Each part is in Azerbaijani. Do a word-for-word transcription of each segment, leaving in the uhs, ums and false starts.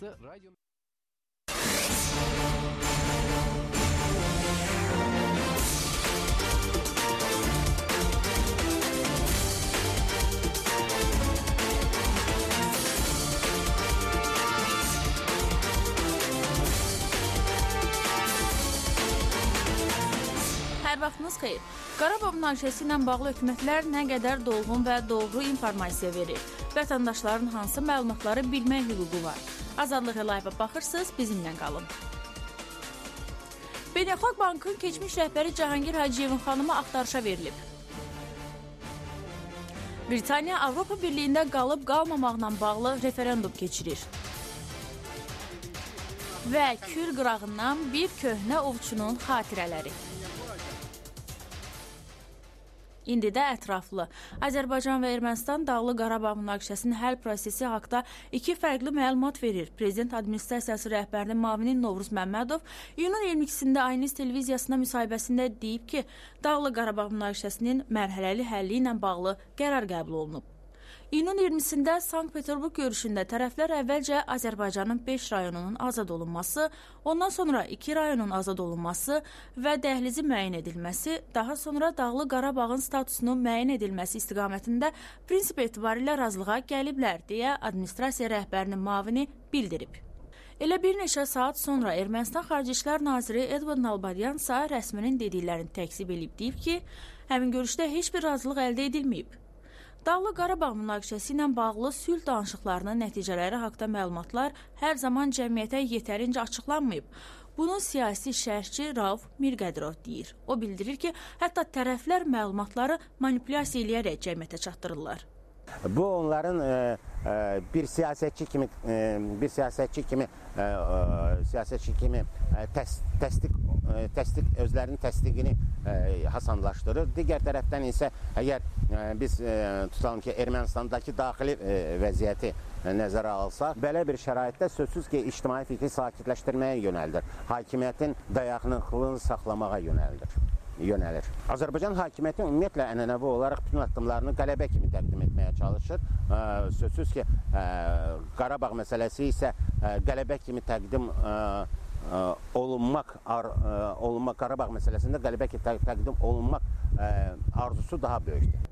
Burası radyo... Hər vaxtınız xeyir. Qarabağ münaqişəsi ilə bağlı hökumətlər nə qədər dolğun və doğru informasiya verir? Vətəndaşların hansı məlumatları bilmək hüququ var? Azadlıq Live-a baxırsınız, bizimlə qalın. Beynəlxalq Bankın keçmiş rəhbəri Cahangir Hacıyevin xanımı axtarışa verilib. Britaniya Avropa Birliyində qalıb qalmamaqla bağlı referendum keçirir. Və Kür qırağından bir köhnə ovçunun xatirələri. İndi də ətraflı. Azərbaycan və Ermənistan Dağlıq Qarabağ münaqişəsinin həll prosesi haqda iki fərqli məlumat verir. Prezident Administrasiyası rəhbərinin müavini Novruz Məmmədov iyunun iyirmi ikisində Ayniz televiziyasına müsahibəsində deyib ki, Dağlıq Qarabağ münaqişəsinin mərhələli həlli ilə bağlı qərar qəbul olunub. İyunun iyirmisində Sankt-Peterburq görüşündə tərəflər əvvəlcə Azərbaycanın beş rayonunun azad olunması, ondan sonra iki rayonun azad olunması və dəhlizi müəyyən edilməsi, daha sonra Dağlıq Qarabağın statusunun müəyyən edilməsi istiqamətində prinsip etibarilə razılığa gəliblər, deyə administrasiya rəhbərinin müavini bildirib. Elə bir neçə saat sonra Ermənistan Xarici İşlər Naziri Edvard Nalbandyan isə rəsminin dediklərini təkzib edib, deyib ki, həmin görüşdə heç bir razılıq əldə edilməyib. Dağlıq Qarabağ münaqişəsi ilə bağlı sülh danışıqlarının nəticələri haqda məlumatlar hər zaman cəmiyyətə yetərincə açıqlanmayıb. Bunu siyasi şərhçi Rauf Mirqədirov deyir. O bildirir ki, hətta tərəflər məlumatları manipulyasiya eləyərək cəmiyyətə çatdırırlar. Bu onların e, e, bir siyasətçi kimi e, bir siyasətçi kimi e, e, siyasətçi kimi e, təs, təsdiq e, təsdiq özlərinin təsdiqini e, hasanlaşdırır. Digər tərəfdən isə əgər e, biz e, tutalım ki, Ermənistandakı daxili e, vəziyyəti e, nəzərə alsa, belə bir şəraitdə sözsüz ki, ictimai fikri sakitləşdirməyə yönəldir. Hakimiyyətin dayaqlılığını saxlamağa yönəldir. yönəlir. Azərbaycan hakimiyyəti ümumiyyətlə ənənəvi olaraq bütün addımlarını qələbə kimi təqdim etməyə çalışır. E, sözsüz ki, e, Qarabağ məsələsi isə e, qələbə kimi təqdim e, e, olunmaq, ar, e, olunmaq Qarabağ məsələsində qələbə kimi təqdim olunmaq e, arzusu daha böyükdür.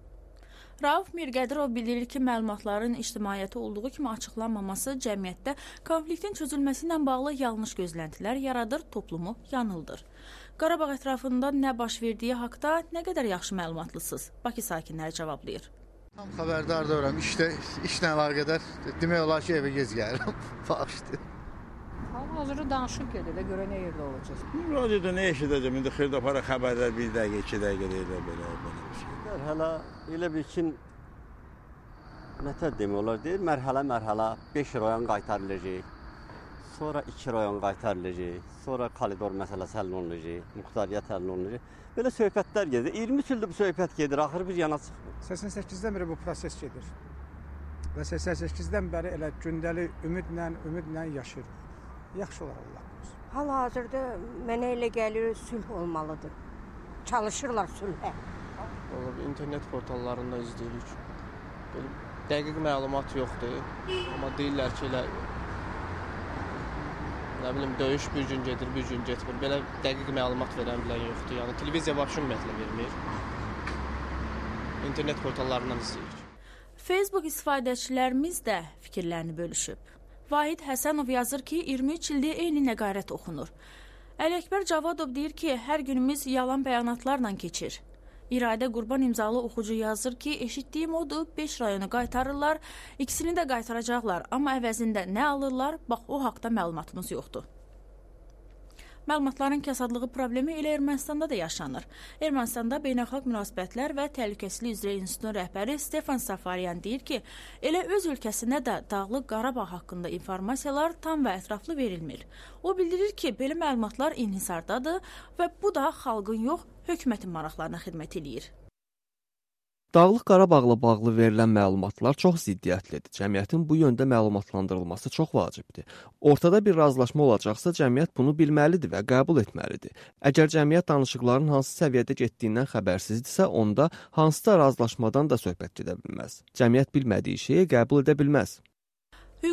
Rauf Mirqədirov bildirir ki, məlumatların ictimaiyyəti olduğu kimi açıqlanmaması cəmiyyətdə konfliktin çözülməsi ilə bağlı yanlış gözləntilər yaradır, toplumu yanıldır. Qarabağ ətrafında nə baş verdiyi haqda nə qədər yaxşı məlumatlısınız? Bakı sakinləri cavablayır. Tam xəbərdar deyirəm, işdə, işlə əlaqədar demək olar ki, evə gec gəlirəm. Bağışdır. Hal-hazırda danışıq gedir də, görə nə yerdə olacaq? Radioda nə eşidəcəm? İndi xeyirdə para xəbərlər bir dəqiqə, iki dəqiqə deyirlər belə, belə bir şey. Mərhələ elə bir ki, nətər demək olar deyir, mərhələ-mərhələ beş rayon qaytarılacaq, sonra iki rayon qaytarılacaq, sonra koridor məsələsi həll olunacaq, muxtariyyət həll olunacaq. Belə söhbətlər gedir. iyirmi üç ildir bu söhbət gedir, axırı bir yana çıxmır. səksən səkkizdən bəri bu proses gedir. Və səksən səkkizdən bəri elə gündəlik ümidlə, ümidlə yaşayırıq. Yaxşı olar Allah qorusun. Hal-hazırda mənə elə gəlir, sülh olmalıdır. Çalışırlar sülhə. Olub, internet portallarında izləyirik. Belə dəqiq məlumat yoxdur, amma deyirlər ki, elə nə bilim, döyüş bir gün gedir, bir gün getmir. Belə dəqiq məlumat verən bilən yoxdur. Yəni televiziya vəbşi ümumiyyətlə vermir. İnternet portallarından izləyirik. Facebook istifadəçilərimiz də fikirlərini bölüşüb. Vahid Həsənov yazır ki, iyirmi üç ildir eyni nəqarət oxunur. Əli-Əkbər Cavadov deyir ki, hər günümüz yalan bəyanatlarla keçir. İradə Qurban imzalı oxucu yazır ki, eşitdiyim odur, beş rayonu qaytarırlar, ikisini də qaytaracaqlar, amma əvəzində nə alırlar, bax o haqda məlumatımız yoxdur. Məlumatların kəsadlığı problemi elə Ermənistanda da yaşanır. Ermənistanda Beynəlxalq Münasibətlər və Təhlükəsizlik üzrə İnstitutunun rəhbəri Stefan Safaryan deyir ki, elə öz ölkəsində də Dağlıq Qarabağ haqqında informasiyalar tam və ətraflı verilmir. O bildirir ki, belə məlumatlar inhisardadır və bu da xalqın yox, hökumətin maraqlarına xidmət edir. Dağlıq Qarabağla bağlı verilən məlumatlar çox ziddiyyətlidir. Cəmiyyətin bu yöndə məlumatlandırılması çox vacibdir. Ortada bir razılaşma olacaqsa, cəmiyyət bunu bilməlidir və qəbul etməlidir. Əgər cəmiyyət danışıqların hansı səviyyədə getdiyindən xəbərsizdirsə, onda hansısa razılaşmadan da söhbət gedə bilməz. Cəmiyyət bilmədiyi şeyi qəbul edə bilməz. Hüquq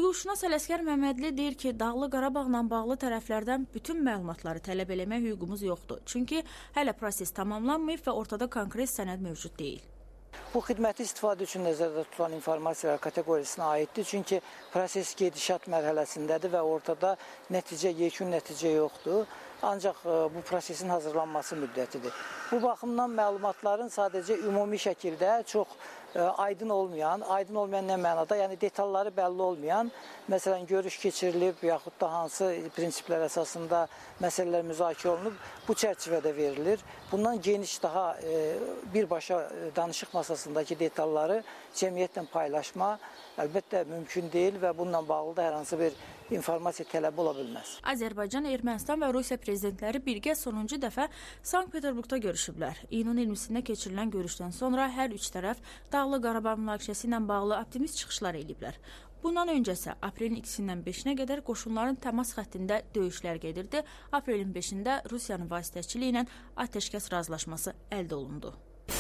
Hüquqşünas Ələsgər Məmmədli deyir ki, Dağlıq Qarabağla bağlı tərəflərdən bütün məlumatları tələb eləmək hüququmuz yoxdur. Çünki hələ proses tamamlanmayıb və ortada konkret sənəd mövcud deyil. Bu xidməti istifadə üçün nəzərdə tutulan informasiyalar kateqoriyasinə aiddir. Çünki proses gedişat mərhələsindədir və ortada nəticə, yekun nəticə yoxdur. Ancaq bu prosesin hazırlanması müddətidir. Bu baxımdan məlumatların sadəcə ümumi şəkildə çox aydın olmayan, aydın olmayan nə mənada, yəni detalları bəlli olmayan, məsələn, görüş keçirilib, yaxud da hansı prinsiplər əsasında məsələlər müzakirə olunub, bu çərçivədə verilir. Bundan geniş daha birbaşa danışıq masasındakı detalları cəmiyyətlə paylaşma əlbəttə mümkün deyil və bununla bağlı da hər hansı bir informasiya tələbi ola bilməz. Azərbaycan, Ermənistan və Rusiya prezidentləri birgə sonuncu dəfə Sankt-Peterburqda görüşüblər. İyunun iyirmisində keçirilən görüşdən sonra hər üç tərəf Dağlıq Qarabağ münaqişəsi ilə bağlı optimist çıxışlar ediblər. Bundan öncəsə aprelin ikisindən beşinə qədər qoşunların təmas xəttində döyüşlər gedirdi. Aprelin beşində Rusiyanın vasitəçiliyi ilə atəşkəs razılaşması əldə olundu.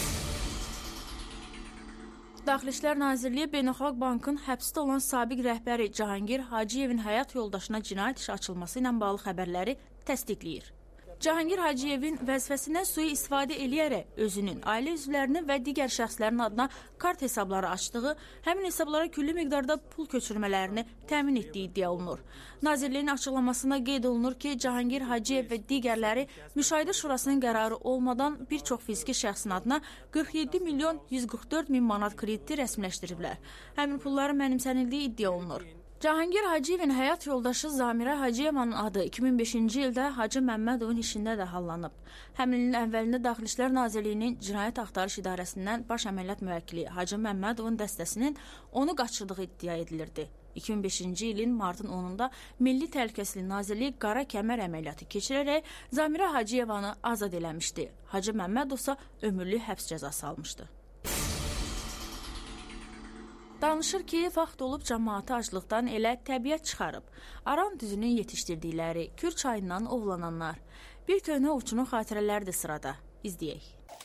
Daxili İşlər Nazirliyi Beynəlxalq Bankın həbsdə olan sabiq rəhbəri Cahangir Hacıyevin həyat yoldaşına cinayət işi açılması ilə bağlı xəbərləri təsdiqləyir. Cahangir Hacıyevin vəzifəsindən sui-istifadə eləyərək özünün, ailə üzvlərinin və digər şəxslərin adına kart hesabları açdığı, həmin hesablara külli miqdarda pul köçürmələrini təmin etdiyi iddia olunur. Nazirliyin açıqlamasında qeyd olunur ki, Cahangir Hacıyev və digərləri Müşahidə Şurasının qərarı olmadan bir çox fiziki şəxsin adına qırx yeddi milyon yüz qırx dörd min manat krediti rəsmiləşdiriblər. Həmin pulların mənimsənildiyi iddia olunur. Cahangir Hacıyevin həyat yoldaşı Zamirə Hacıyevanın adı iki min beşinci ildə Hacı Məmmədovun işində də hallanıb. Həmin ilin əvvəlində Daxili İşlər Nazirliyinin Cinayət Axtarış İdarəsindən baş əməliyyat müvəkkili Hacı Məmmədovun dəstəsinin onu qaçırdığı iddia edilirdi. iki min beşinci ilin martın onunda Milli Təhlükəsizlik Nazirliyi qara kəmər əməliyyatı keçirərək Zamirə Hacıyevanı azad eləmişdi. Hacı Məmmədov isə ömürlük həbs cəzası almışdı. Danışır ki, vaxt olub cəmaatı aclıqdan elə təbiət çıxarıb. Aran düzünün yetişdirdikləri, Kür çayından ovlananlar. Bir köhnə ovçunun xatirələri də sırada. İzləyək.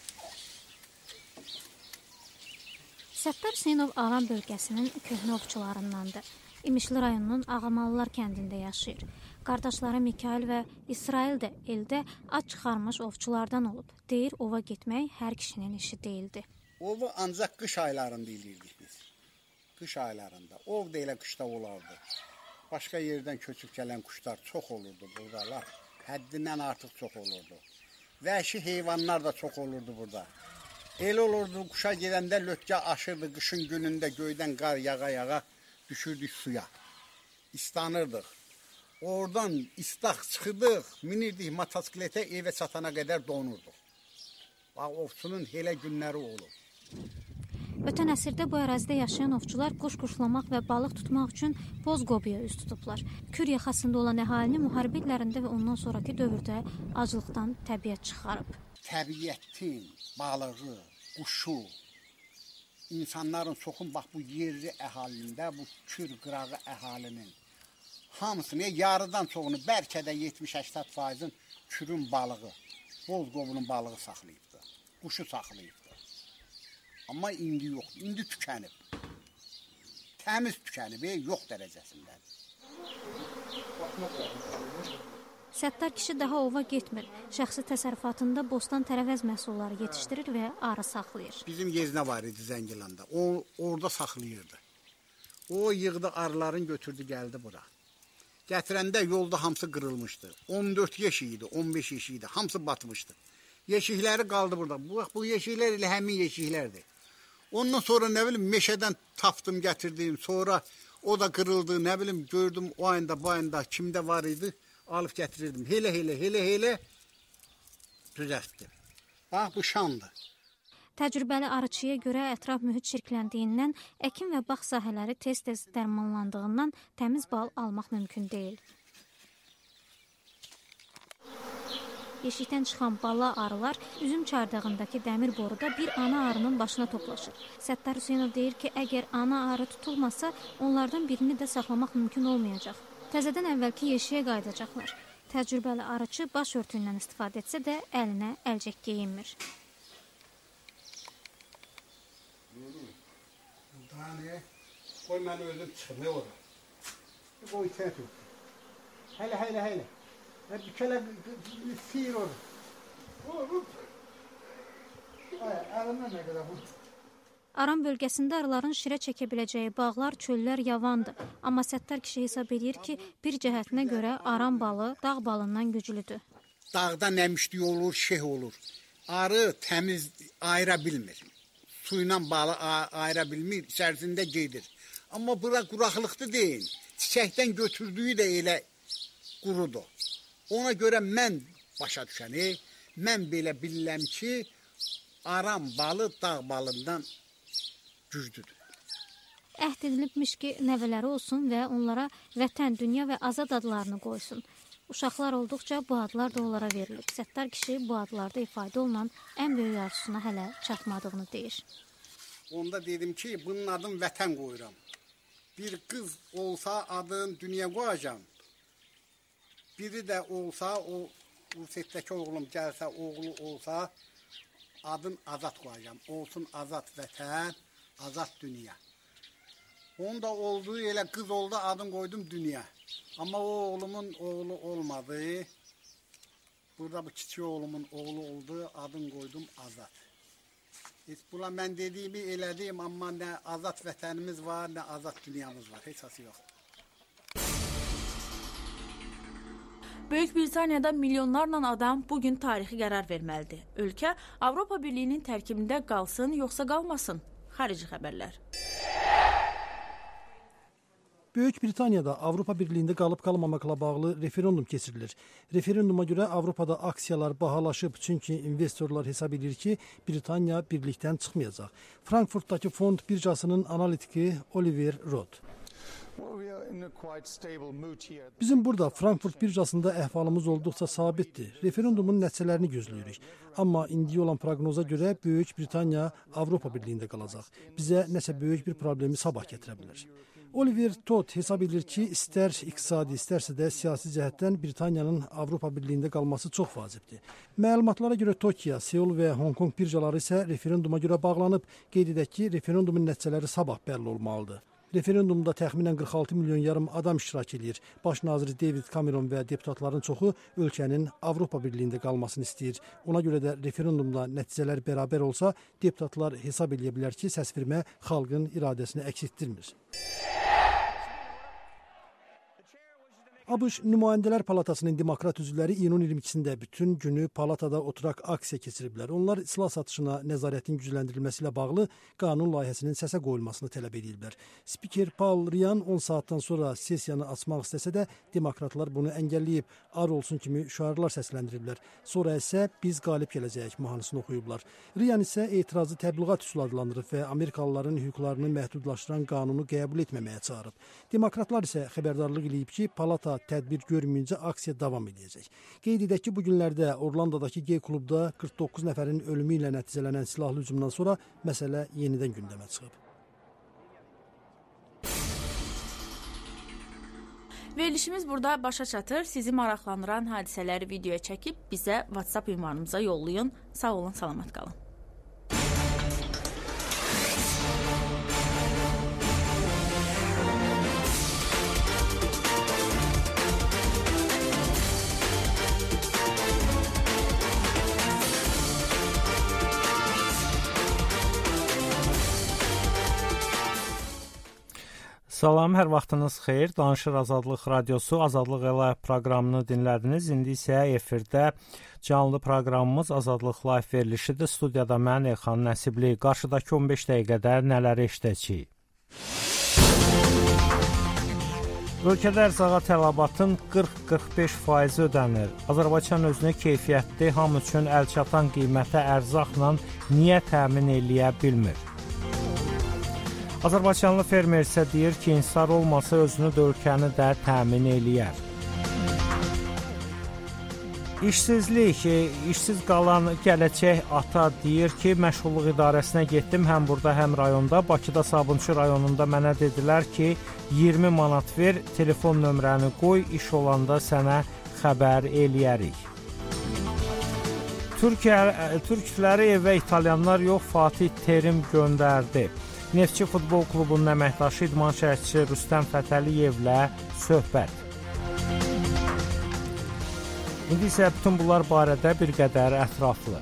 Səttar Hüseynov Aran bölgəsinin köhnə ovçularındandır. İmişli rayonunun Ağamalılar kəndində yaşayır. Qardaşları Mikail və İsrail də eldə ac çıxarmış ovçulardan olub. Deyir, ova getmək hər kişinin işi deyildi. Ovu ancaq qış aylarında eləyirdik biz. Qış aylarında. Ov da elə qışda olardı. Başqa yerdən köçüb gələn quşlar çox olurdu buralar. Həddindən artıq çox olurdu. Vəhşi heyvanlar da çox olurdu burada. El olurdu, quşa gedəndə lötkə aşırdı, qışın günündə göydən qar yağa-yağa düşürdük suya. İstanırdıq. Oradan istaq çıxırdıq, minirdik motosikletə, evə çatana qədər donurduq. Bax, ovçunun elə günləri olur. Ötən əsrdə bu ərazidə yaşayan ovçular quş quşlamaq və balıq tutmaq üçün boz qobiyə üz tutublar. Kür yaxasında olan əhalini müharibə illərində və ondan sonraki dövrdə aclıqdan təbiət çıxarıb. Təbiətin, balığı, quşu, insanların çoxun bax bu yerli əhalində, bu Kür qırağı əhalinin hamısını, yarıdan çoxunu, bəlkə də yetmiş səksən faizin Kürün balığı, boz qobunun balığı saxlayıbdı, quşu saxlayıbdı. Amma indi yox, indi tükənib. Təmiz tükənib, yox dərəcəsindədir. Səttar kişi daha ova getmir. Şəxsi təsərrüfatında bostan tərəvəz məhsulları yetişdirir və arı saxlayır. Bizim yeznə var idi Zəngilanda, o orada saxlayırdı. O yığdı arıların götürdü, gəldi bura. Gətirəndə yolda hamısı qırılmışdı. on dörd yeşik idi, on beş yeşik idi, hamısı batmışdı. Yeşikləri qaldı burada. Bu, bu yeşiklər elə həmin yeşiklərdir. Ondan sonra nə bilim meşədən tapdım, gətirdim. Sonra o da qırıldı, nə bilim gördüm o ayında, bu ayında kimdə var idi, alıb gətirirdim. Hele hele hele hele düzəltdim. Bax bu şandır. Təcrübəli arıçıya görə ətraf mühit çirkləndiyindən, əkin və bağ sahələri tez-tez dərmanlandığından təmiz bal almaq mümkün deyil. Yeşikdən çıxan bala arılar üzüm çardağındakı dəmir boruda bir ana arının başına toplaşır. Səttar Hüseynov deyir ki, əgər ana arı tutulmasa, onlardan birini də saxlamaq mümkün olmayacaq. Təzədən əvvəlki yeşiyə qayıdacaqlar. Təcrübəli arıçı baş örtüyündən istifadə etsə də əlinə əlcək geyinmir. Daha ne? Qoy mən özüm çıxım, ne olur? O içeri tut. Hele hele hele. Bir kere sihir olur. Ay, elimden ne kadar bu. Aran bölgəsində arıların şirə çəkə biləcəyi bağlar, çöllər yavandır. Amma Səttar kişi hesab edir ki, bir cəhətinə görə aran balı dağ balından güclüdür. Dağda nəmişlik olur, şeyh olur. Arı təmiz ayıra bilmir. Suyla balı ayıra bilmir, içərisində gedir. Amma bura quraqlıqda deyil. Çiçəkdən götürdüyü də elə qurudur. Ona görə mən başa düşəni, mən belə bilirəm ki, aran balı dağ balından güclüdür. Əhd edilibmiş ki, nəvələri olsun və onlara vətən, dünya və azad adlarını qoysun. Uşaqlar olduqca bu adlar da onlara verilib. Səttar kişi bu adlarda ifadə olunan ən böyük arzusuna hələ çatmadığını deyir. Onda dedim ki, bunun adını vətən qoyuram. Bir qız olsa adını dünya qoyacam. Biri də olsa, o Rusetdəki oğlum gəlsə, oğlu olsa, adın azad qoyacam. Olsun azad vətən, azad dünya. Onun da olduğu elə qız oldu, adını qoydum dünya. Amma o oğlumun oğlu olmadı. Burada bu kiçik oğlumun oğlu oldu, adını qoydum azad. Heç buna mən dediyimi elədim, amma nə azad vətənimiz var, nə azad dünyamız var. Heçası yox. Böyük Britaniyada milyonlarla adam bugün tarixi qərar verməlidir. Ölkə Avropa Birliyinin tərkibində qalsın, yoxsa qalmasın? Xarici xəbərlər. Böyük Britaniyada Avropa Birliyində qalıb qalmamakla bağlı referendum keçirilir. Referenduma görə Avropada aksiyalar bahalaşıb, çünki investorlar hesab edir ki, Britaniya birlikdən çıxmayacaq. Frankfurtdakı fond birjasının analitiki Oliver Roth. Bizim burada Frankfurt birjasında əhvalımız olduqca sabitdir. Referendumun nəticələrini gözləyirik. Amma indi olan proqnoza görə Böyük Britaniya Avropa Birliyində qalacaq. Bizə nəsə böyük bir problemi sabah gətirə bilər. Oliver Todd hesab edir ki, istər iqtisadi, istərsə də siyasi cəhətdən Britaniyanın Avropa Birliyində qalması çox vacibdir. Məlumatlara görə Tokyo, Seul və Hong Kong birjaları isə referenduma görə bağlanıb. Qeyd edək ki, referendumun nəticələri sabah bəlli olmalıdır. Referendumda təxminən qırx altı milyon yarım adam iştirak edir. Baş naziri David Cameron və deputatların çoxu ölkənin Avropa Birliyində qalmasını istəyir. Ona görə də referendumda nəticələr bərabər olsa, deputatlar hesab edə bilər ki, səsvermə xalqın iradəsini əks etdirmir. ABŞ Nümayəndələr Palatasının demokrat üzvləri iyunun iyirmi ikisində bütün günü palatada oturaq aksiya keçiriblər. Onlar silah satışına nəzarətin gücləndirilməsi ilə bağlı qanun layihəsinin səsə qoyulmasını tələb edirlər. Spiker Paul Ryan on saatdan sonra sessiyanı açmaq istəsə də demokratlar bunu əngəlləyib, ar olsun kimi şüarlar səsləndiriblər. Sonra isə biz qalib gələcəyik mahnısını oxuyublar. Ryan isə etirazı təbliğat üsulu adlandırıb və Amerikalıların hüquqlarını məhdudlaşdıran qanunu qəbul etməməyə çağırıb. Demokratlar isə xəbərdarlıq edib ki, palata tədbir görməyincə aksiya davam edəcək. Qeyd edək ki, bu günlərdə Orlandodakı gey klubda qırx doqquz nəfərin ölümü ilə nəticələnən silahlı hücumdan sonra məsələ yenidən gündəmə çıxıb. Verilişimiz burada başa çatır. Sizi maraqlandıran hadisələri videoya çəkib bizə WhatsApp ünvanımıza yollayın. Sağ olun, salamat qalın. Salam, hər vaxtınız xeyir. Danışır Azadlıq Radiosu, Azadlıq Elə proqramını dinlədiniz. İndi isə efirdə canlı proqramımız Azadlıq Live verilişidir. Studiyada mən Elxan Nəsibli. Qarşıdakı on beş dəqiqədə nələri eşidəcəyik? Ölkədə ərzağa tələbatın qırx qırx beş faizi ödənir. Azərbaycan özünü keyfiyyətli, hamı üçün əlçatan qiymətə ərzaqla niyə təmin eləyə bilmir? Azərbaycanlı fermer isə deyir ki, insar olmasa özünü də ölkəni də təmin eləyər. İşsizlik, işsiz qalan gələcək ata deyir ki, məşğulluq idarəsinə getdim, həm burada, həm rayonda. Bakıda Sabunçu rayonunda mənə dedilər ki, iyirmi manat ver, telefon nömrəni qoy, iş olanda sənə xəbər eləyərik. Türkiyə, türkləri evə italyanlar yox, Fatih Terim göndərdi. Neftçi Futbol Klubunun əməkdaşı idman şərhçisi Rüstəm Fətəliyevlə söhbət. İndi isə bütün bunlar barədə bir qədər ətraflı.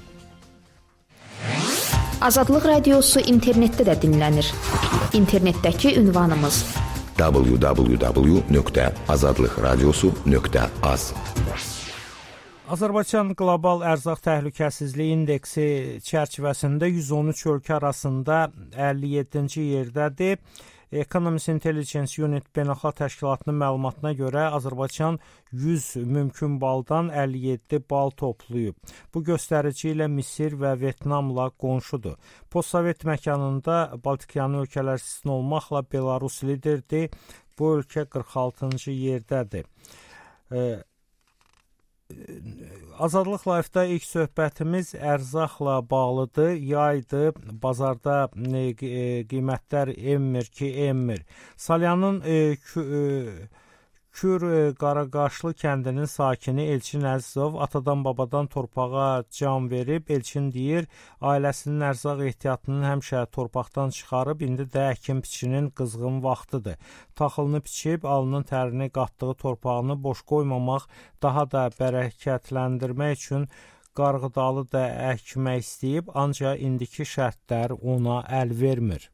Azadlıq Radiosu internetdə də dinlənir. İnternetdəki ünvanımız w w w nöqtə azadlıq radiosu nöqtə az. Azərbaycan Qlobal Ərzaq Təhlükəsizliyi İndeksi çərçivəsində yüz on üç ölkə arasında əlli yeddinci yerdədir. Economist Intelligence Unit Beynəlxalq Təşkilatının məlumatına görə Azərbaycan yüz mümkün baldan əlli yeddi bal toplayıb. Bu göstərici ilə Misir və Vyetnamla qonşudur. Postsovet məkanında Baltikyanı ölkələr istisna olmaqla Belarus liderdir. Bu ölkə qırx altıncı yerdədir. E, Azadlıq Live-da ilk söhbətimiz ərzaqla bağlıdır. Yaydır, bazarda e, qiymətlər enmir ki, enmir. Salyanın e, kü, e, Kür e, Qaraqaşlı kəndinin sakini Elçin Əzizov atadan babadan torpağa can verib. Elçin deyir, ailəsinin ərzaq ehtiyatını həmişə torpaqdan çıxarıb, indi də əkin-biçinin qızğın vaxtıdır. Taxılını biçib, alnının tərini qatdığı torpağını boş qoymamaq, daha da bərəkətləndirmək üçün qarğıdalı da əkmək istəyib, ancaq indiki şərtlər ona əl vermir.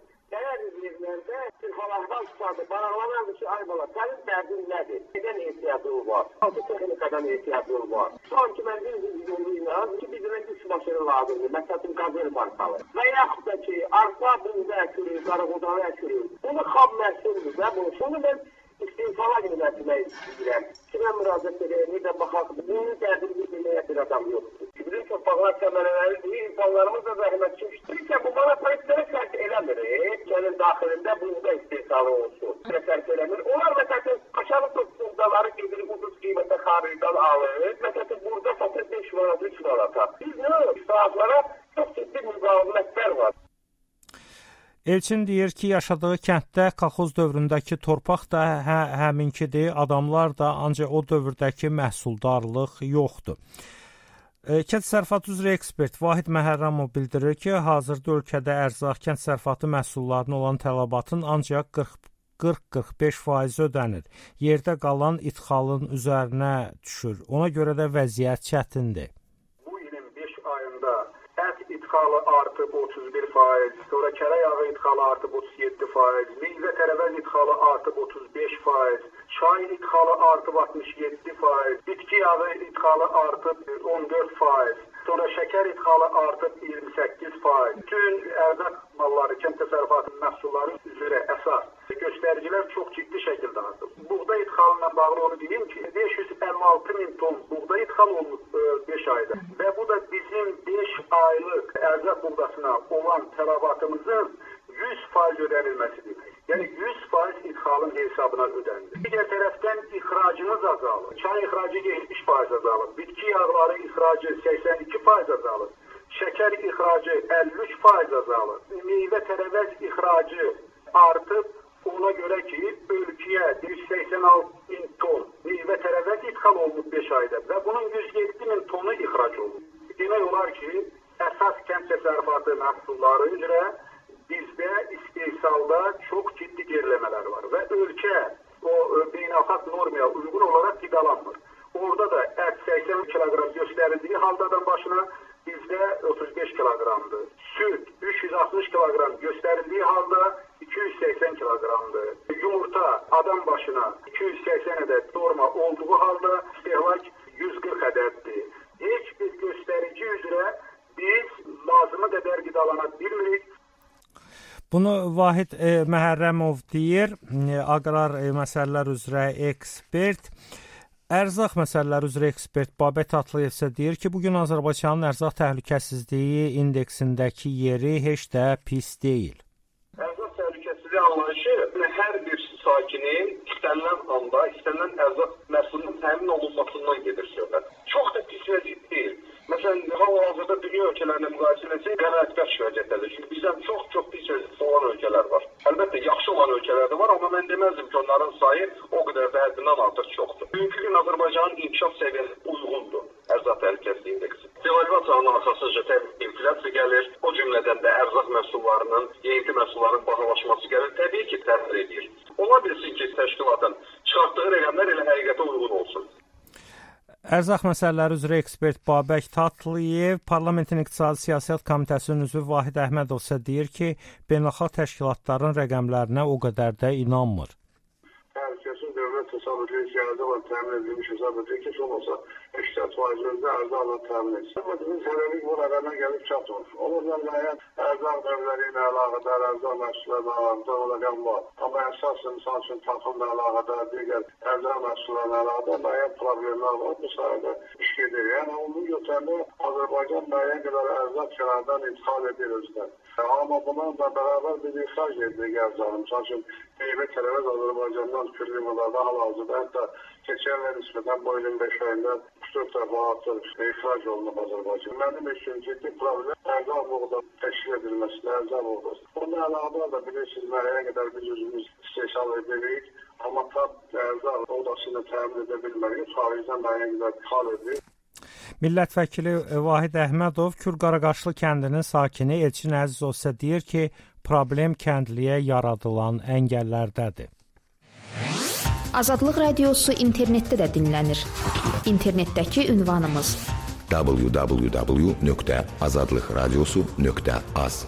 Baraqlanan ki, ay bala, sənin dərdin nədir? Nədən ehtiyatın var? Altı texnikadan ehtiyatın var. Şu anki mən bir yolu ilə ki, bizimə üç maşını lazımdır. Məsələn, qazel markalı. Və yaxud da ki, arpa buğda əkürür, qaraqodalı əkürür. Bunu xam məhsuldur və bunu. Bunu mən istinfala günləşmək istəyirəm. Kimə müraciət edəyəm, bir də baxaq. Bunun dərdini bilməyə bir adam yoxdur. Bizim torpaqlar səmərələridir, insanlarımız da zəhmət çəkir. Bu bana polislere sərk eləmir. Ülkenin daxilində buğda istehsalı olsun. Sərk eləmir. Onlar məsələn aşağı buğdaları gedirib ucuz qiymətə xaricdən alır. Məsələn burada satır beş manat, üç manata. Biz nə? İsraflara çox ciddi müqavimətlər var. Elçin deyir ki, yaşadığı kənddə kolxoz dövründəki torpaq da hə, həminkidir, adamlar da, ancaq o dövrdəki məhsuldarlıq yoxdur. Kənd təsərrüfatı üzrə ekspert Vahid Məhərrəmov bildirir ki, hazırda ölkədə ərzaq, kənd təsərrüfatı məhsullarına olan tələbatın ancaq qırx qırx beş faiz ödənir. Yerdə qalan ixalın üzərinə düşür. Ona görə də vəziyyət çətindir. Bu ilin beş ayında ət ixalı artıb otuz bir faiz, sonra kərə yağı ixalı artıb otuz yeddi faiz, meyvə tərəvəz ixalı artıb otuz beş faiz, çay ixalı artıb altmış yeddi faiz, bitki yağı ixalı artıb on dörd faiz, sonra şəkər ixalı artıb iyirmi səkkiz faiz. Bütün ərzaq malları, kənd təsərrüfatı məhsulları üzrə əsas göstəricilər çox ciddi şəkildə artıb. Buğda ixalına bağlı onu deyim ki, beş yüz əlli altı min ton buğda ixal olub beş ayda və bu da bizim beş aylıq ərzaq buğdasına olan tələbatımızın yüz faiz ödənilməsi demək. Yəni yüz faiz ixalın hesabına ödənilir. Digər tərəfdən ixracımız azalır. Çay ixracı yetmiş faiz azalır. Bitki yağları ixracı səksən iki faiz azalır. Şəkər ixracı əlli üç faiz azalır. Meyvə tərəvəz ixracı artıb, ona görə ki, ölkəyə yüz səksən altı min ton meyvə tərəvəz ixal olunub beş ayda və bunun yüz yeddi min tonu ixrac olunub. Demək olar ki, əsas kənd təsərrüfatı məhsulları üzrə bizdə istehsalda çox ciddi geriləmələr var və ölkə o beynəlxalq normaya uyğun olaraq qidalanmır. Orada da ət səksən kiloqram göstərildiyi halda adam başına bizdə otuz beş kiloqramdır. Süt üç yüz altmış kiloqram göstərildiyi halda iki yüz səksən kiloqramdır. Yumurta adam başına iki yüz səksən ədəd norma olduğu halda istehlak yüz qırx ədəddir. Heç bir göstərici üzrə biz lazımı qədər qidalana bilmirik. Bunu Vahid e, Məhərrəmov deyir, e, aqrar e, məsələlər üzrə ekspert. Ərzaq məsələləri üzrə ekspert Babət Atlıyev isə deyir ki, bugün Azərbaycanın ərzaq təhlükəsizliyi indeksindəki yeri heç də pis deyil. Ərzaq təhlükəsizliyi anlayışı hər bir sakinin istənilən anda, istənilən ərzaq məhsulunun təmin olunmasından gedir söhbət. Çox da pis vəziyyət deyil. Məsələn, hal-hazırda dünya ölkələrlə müqayisə etsək, qənaətbəxş vəziyyətdədir. Çünki bizdən çox-çox pis vəziyyətdə olan ölkələr var. Əlbəttə, yaxşı olan ölkələr də var, amma mən deməzdim ki, onların sayı o qədər də həddindən artıq çoxdur. Bugünkü gün Azərbaycanın inkişaf səviyyəsi uyğundur ərzaq təhlükəsizliyi indeksi. Devalvasiyanın arxasınca təbii inflyasiya gəlir, o cümlədən də ərzaq məhsullarının, yeyinti məhsullarının bahalaşması gəlir, təbii ki, təsir edir. Ola bilsin ki, təşkilatın çıxartdığı rəqəmlər elə həqiqətə uyğun olsun. Ərzaq məsələləri üzrə ekspert Babək Tatlıyev, Parlamentin İqtisadi Siyasət Komitəsinin üzvü Vahid Əhmədov isə deyir ki, beynəlxalq təşkilatların rəqəmlərinə o qədər də inanmır. Hər kəsin dövlət hesab edilir ki, ərzaqla təmin edilmiş hesab edilir ki, olmasa səksən faizində ərzaqla təmin edilir. Amma bizim sənəlik bu rəqəmə gəlib çatmır. Onunla müəyyən ərzaq növləri ilə əlaqədar, ərzaq məhsullarla əlaqədar o rəqəm var. Amma əsasən, misal üçün, taxımla əlaqədar, digər ərzaq məhsullarla əlaqədar müəyyən problemlər var. Bu sayədə iş gedir. Yəni, onun götürəndə Azərbaycan müəyyən qədər ərzaq kənardan intihal edir özdən. Amma bununla bərabər bir ixrac edilir ərzaqın. Misal üçün, meyvə tərəvəz Azərbaycandan külli miqdarda hal-hazırda, hətta keçən və nisbətən bu ilin beş ayında üç dörd dəfə artır ixrac olunub Azərbaycan. Mənim üçün ciddi problem ərzaq buğda təşkil edilməsində, ərzaq buğdası. Bununla əlaqədar da bilirsiniz, müəyyən qədər biz özümüz istehsal edirik, amma tab ərzaq buğdasını təmin edə bilmərik, xaricdən müəyyən qədər ixal edirik. Millət vəkili Vahid Əhmədov Kür-Qaraqaşlı kəndinin sakini Elçin Əzizov isə deyir ki, problem kəndliyə yaradılan əngəllərdədir. Azadlıq Radiosu internetdə də dinlənir. İnternetdəki ünvanımız w w w nöqtə azadlıq radiosu nöqtə az.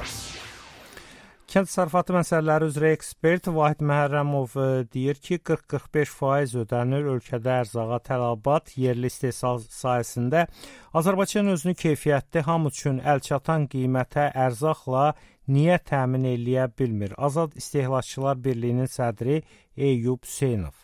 Kənd təsərrüfatı məsələləri üzrə ekspert Vahid Məhərrəmov deyir ki, qırx qırx beş faiz ödənir ölkədə ərzağa tələbat yerli istehsal sayəsində. Azərbaycan özünü keyfiyyətli, hamı üçün əlçatan qiymətə ərzaqla niyə təmin eləyə bilmir? Azad İstehlakçılar Birliyinin sədri Eyyub Hüseynov.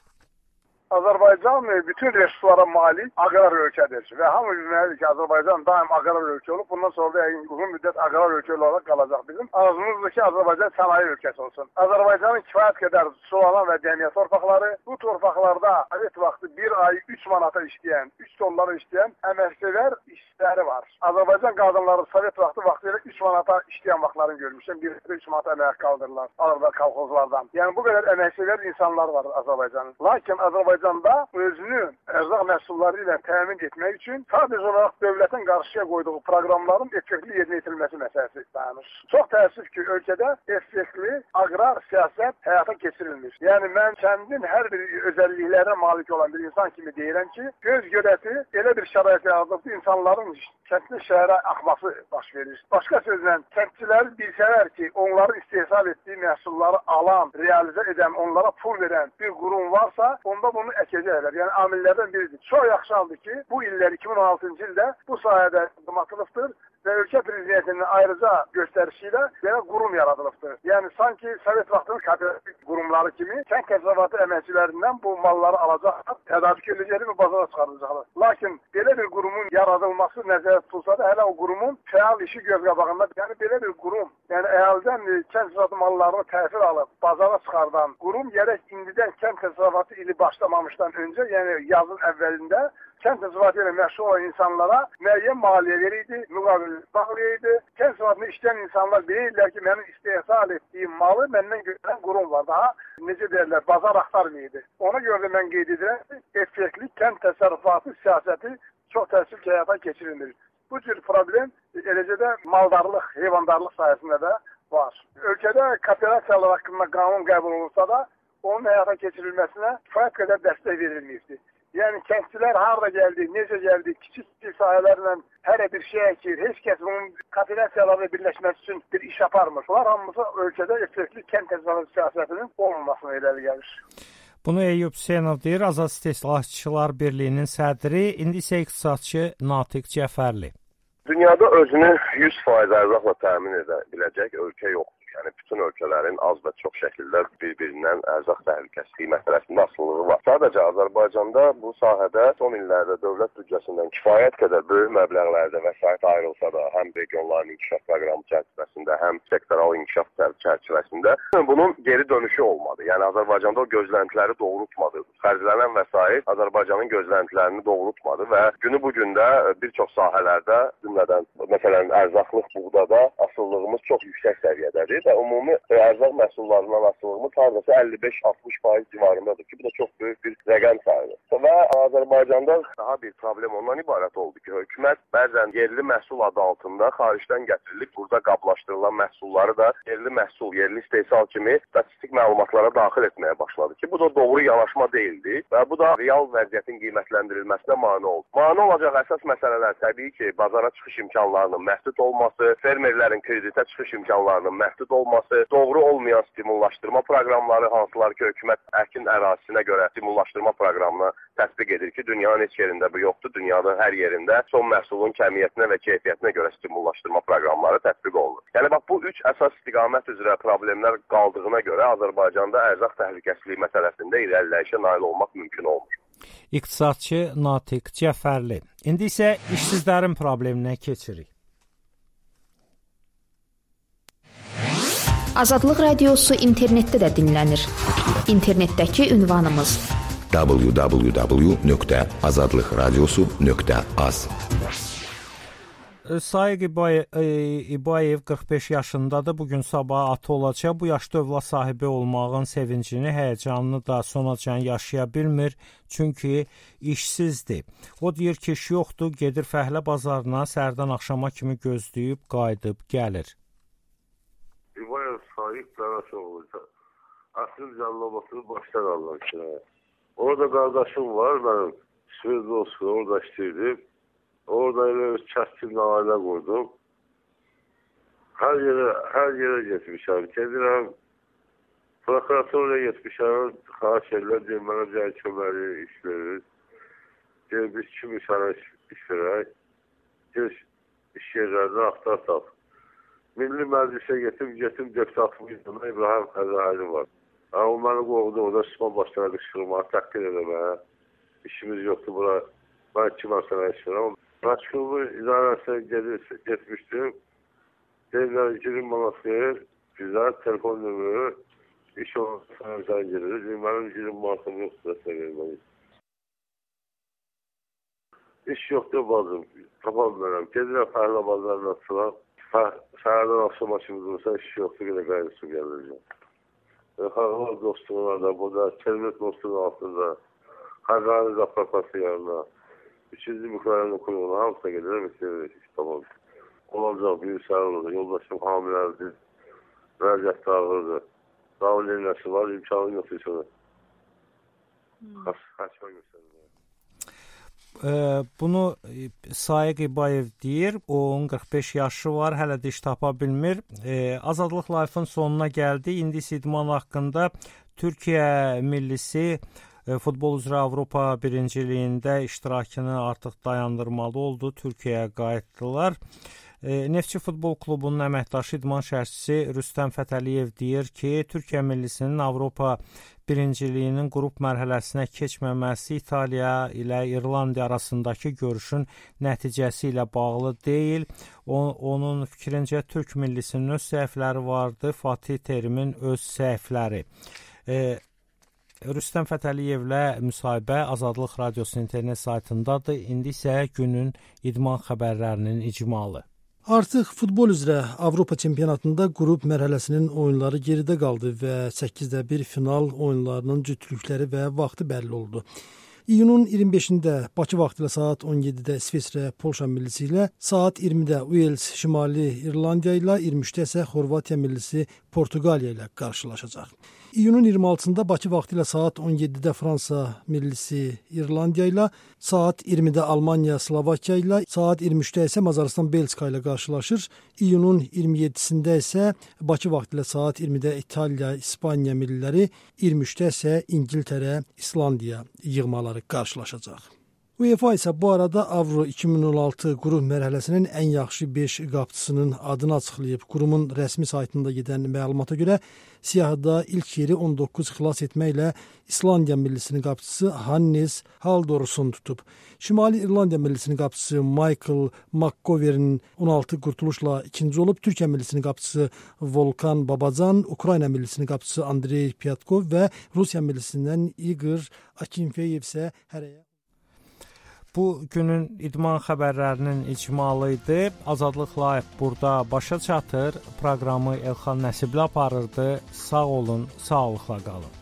Azərbaycan bütün resurslara malik aqrar ölkədir və hamı bilməlidir ki, Azərbaycan daim aqrar ölkə olub. Bundan sonra da uzun müddət aqrar ölkə olaraq qalacaq bizim. Arzumuzdur ki, Azərbaycan sənaye ölkəsi olsun. Azərbaycanın kifayət qədər sulanan və dəmiyyət torpaqları, bu torpaqlarda sovet vaxtı bir ay üç manata işləyən, üç dollara işləyən əməkçilər işçiləri var. Azərbaycan qadınları sovet vaxtı vaxtı ilə üç manata işləyən vaxtlarını görmüşəm. Bir üç manata əmək qaldırırlar, alırlar kolxozlardan. Yəni bu qədər əməkçilər insanlar var Azərbaycanın. Lakin Azərbaycan Azərbaycanda özünü ərzaq məhsulları ilə təmin etmək üçün sadəcə olaraq dövlətin qarşıya qoyduğu proqramların effektli yerinə yetirilməsi məsələsi dayanır. Çox təəssüf ki, ölkədə effektli aqrar siyasət həyata keçirilmir. Yəni mən kəndin hər bir özəlliklərə malik olan bir insan kimi deyirəm ki, göz görəti elə bir şərait yaradıbdır, insanların kəndli şəhərə axması baş verir. Başqa sözlə, kəndçilər bilsələr ki, onların istehsal etdiyi məhsulları alan, realizə edən, onlara pul verən bir qurum varsa, onda bunu əkəcəklər. Yəni amillərdən biridir. Çox yaxşı haldır ki, bu illər iki min on altıncı ildə bu sahədə atılıbdır və ölkə prezidentinin ayrıca göstərişi ilə belə qurum yaradılıbdır. Yəni sanki Sovet vaxtının kooperativ qurumları kimi kənd təsərrüfatı əməkçilərindən bu malları alacaqlar, tədarik edəcəklər və bazara çıxaracaqlar. Lakin belə bir qurumun yaradılması nəzərdə tutulsa da hələ o qurumun fəal işi göz qabağında. Yəni belə bir qurum, yəni əhaldən kənd təsərrüfatı mallarını təsir alıb bazara çıxardan qurum gərək indidən kənd təsərrüfatı ili başlamamışdan öncə, yəni yazın əvvəlində kənd təsərrüfatı ilə məşğul olan insanlara müəyyən maliyyə verirdi, müqavilə bağlayırdı. Kənd təsərrüfatında işləyən insanlar bilirlər ki, mənim istehsal etdiyim malı məndən götürən qurum var. Daha necə deyirlər, bazar axtarmayırdı. Ona görə də mən qeyd edirəm ki, effektli kənd təsərrüfatı siyasəti çox təəssüf ki, həyata keçirilir. Bu cür problem eləcə də maldarlıq, heyvandarlıq sayəsində də var. Ölkədə kooperasiyalar haqqında qanun qəbul olunsa da, onun həyata keçirilməsinə kifayət qədər dəstək verilməyibdir. Yəni kəndçilər harada gəldi, necə gəldi, kiçik sahələrlə hər bir şey əkir. Heç kəs bunun kooperasiyalarla birləşməsi üçün bir iş aparmır. Bunlar hamısı ölkədə effektli kənd təsərrüfatı siyasətinin olmamasına irəli gəlir. Bunu Eyyub Hüseynov deyir, Azad İstehlakçılar Birliyinin sədri, indi isə iqtisadçı Natiq Cəfərli. Dünyada özünü yüz faiz ərzaqla təmin edə biləcək ölkə yoxdur. Yəni bütün ölkələrin az və çox şəkildə bir-birindən ərzaq təhlükəsizliyi məsələsində asılılığı var. Sadəcə Azərbaycanda bu sahədə son illərdə dövlət büdcəsindən kifayət qədər böyük məbləğlərdə vəsait ayrılsa da, həm regionların inkişaf proqramı çərçivəsində, həm sektoral inkişaf çərçivəsində bunun geri dönüşü olmadı. Yəni Azərbaycanda o gözləntiləri doğrultmadı. Xərclənən vəsait Azərbaycanın gözləntilərini doğrultmadı və günü bu gündə bir çox sahələrdə, cümlədən məsələn ərzaqlıq buğdada asıllığımız çox yüksək səviyyədədir. Və ümumi ərzaq məhsullarından asılılığımız hardasa əlli beş altmış faiz civarındadır ki, bu da çox böyük bir rəqəm sayılır. Və Azərbaycanda daha bir problem ondan ibarət oldu ki, hökumət bəzən yerli məhsul adı altında xaricdən gətirilib burada qablaşdırılan məhsulları da yerli məhsul, yerli istehsal kimi statistik məlumatlara daxil etməyə başladı ki, bu da doğru yanaşma deyildi və bu da real vəziyyətin qiymətləndirilməsinə mane oldu. Mane olacaq əsas məsələlər təbii ki, bazara çıxış imkanlarının məhdud olması, fermerlərin kreditə çıxış imkanlarının məhdud olması, doğru olmayan stimullaşdırma proqramları, hansılar ki, hökumət əkin ərazisinə görə stimullaşdırma proqramına təsdiq edir ki, dünyanın heç yerində bu yoxdur. Dünyada hər yerində son məhsulun kəmiyyətinə və keyfiyyətinə görə stimullaşdırma proqramları tətbiq olunur. Yəni, bax, bu üç əsas istiqamət üzrə problemlər qaldığına görə Azərbaycanda ərzaq təhlükəsizliyi məsələsində irəliləyişə nail olmaq mümkün olmur. İqtisadçı Natiq Cəfərli. İndi isə işsizlərin probleminə keçirik. Azadlıq Radiosu internetdə də dinlənir. İnternetdəki ünvanımız w w w nöqtə azadlıq radiosu nöqtə az. Sayıq İbayev qırx beş yaşındadır. Bugün sabah ata olacaq. Bu yaşda övlad sahibi olmağın sevincini, həyəcanını da sonacan yaşaya bilmir. Çünki işsizdir. O deyir ki, iş yoxdur. Gedir fəhlə bazarına, səhərdən axşama kimi gözləyib, qayıdıb, gəlir. İbayev Sayıq Daraşoğlu. Əsl canlamasını başda qalır ki. Orada qardaşım var, mənim Sverdlovskda orada işləyirdim. Orada elə öz kəskinlə ailə qurdum. Hər yerə, hər yerə getmişəm. Gedirəm, prokuratoraya getmişəm, xahiş edirlər, deyir, mənə deyir, köməli iş verir. Deyir, biz kimi sənə iş verək. Deyir, iş yerlərdə axtar tap. Milli məclisə getim, getim deputatım izləmə, İbrahim Xəzəli var. O məni qovdu, orada Osman başına qışqırmağa, təqdir eləməyə. İşimiz yoxdur, bura. Mən kimə sənə iş verəm. Raçkulu idarəsinə getmişdim. Deyirlər, yirmi manat verir, bizə telefon nömrü, iş olursa sənə gelir. Mənim yirmi manatım yoxdur, sənə verməliyim. İş yoxdur, bazım, tapam mənəm. Gedirəm fəhlə bazarına çıxıram. Səhərdən axşama kimi durursa, iş yoxdur, yenə qayırsın gəlirəcəm. Xalqlar dostluğuna da, burada Kelmet dostluğu altında, Xəqani Zafarpası yanına, üçüncü Mükayənin kurumuna hamısına gedirəm, istəyir, tamam. Olacaq, büyük səhər olacaq, yoldaşım hamilədir, vəziyyətdə ağırdır. Davul elləsi var, imkanı yoxdur sonra. Xəçmə göstərir. Bunu Sayıq İbayev deyir, onun qırx beş yaşı var, hələ də iş tapa bilmir. Azadlıq Life-ın sonuna gəldi. İndi idman haqqında Türkiyə millisi futbol üzrə Avropa birinciliyində iştirakını artıq dayandırmalı oldu. Türkiyəyə qayıtdılar. Neftçi Futbol Klubunun əməkdaşı idman şərhçisi Rüstəm Fətəliyev deyir ki, Türkiyə millisinin Avropa birinciliyinin qrup mərhələsinə keçməməsi İtaliya ilə İrlandiya arasındakı görüşün nəticəsi ilə bağlı deyil. O, onun fikrincə Türk millisinin öz səhvləri vardı, Fatih Terimin öz səhvləri. E, Rüstəm Fətəliyevlə müsahibə Azadlıq Radiosu internet saytındadır. İndi isə günün idman xəbərlərinin icmalı. Artıq futbol üzrə Avropa çempionatında qrup mərhələsinin oyunları geridə qaldı və səkkizdə bir final oyunlarının cütlükləri və vaxtı bəlli oldu. İyunun iyirmi beşində Bakı vaxtı ilə saat on yeddidə İsveçrə Polşa millisi ilə, saat iyirmidə Wales Şimali İrlandiya ilə, iyirmi üçdə isə Xorvatiya millisi Portuqaliya ilə qarşılaşacaq. İyunun iyirmi altısında Bakı vaxtı ilə saat on yeddidə Fransa millisi İrlandiya ilə, saat iyirmidə Almaniya Slovakiya ilə, saat iyirmi üçdə isə Macaristan Belçika ilə qarşılaşır. İyunun iyirmi yeddisində isə Bakı vaxtı ilə saat iyirmidə İtaliya, İspaniya milliləri, iyirmi üçdə isə İngiltərə, İslandiya yığmaları qarşılaşacaq. UEFA isə bu arada Avro iki min on altı qrup mərhələsinin ən yaxşı beş qapçısının adını açıqlayıb. Qurumun rəsmi saytında gedən məlumata görə siyahıda ilk yeri on doqquz xilas etməklə İslandiya millisinin qapçısı Hannes Halldórsson tutub. Şimali İrlandiya millisinin qapçısı Michael McGovern on altı qurtuluşla ikinci olub. Türkiyə millisinin qapçısı Volkan Babacan, Ukrayna millisinin qapçısı Andrey Pyatkov və Rusiya millisindən Igor Akinfeyev isə hərəyə. Bu günün idman xəbərlərinin icmalı idi. Azadlıq Live burada başa çatır. Proqramı Elxan Nəsibli aparırdı. Sağ olun, sağlıqla qalın.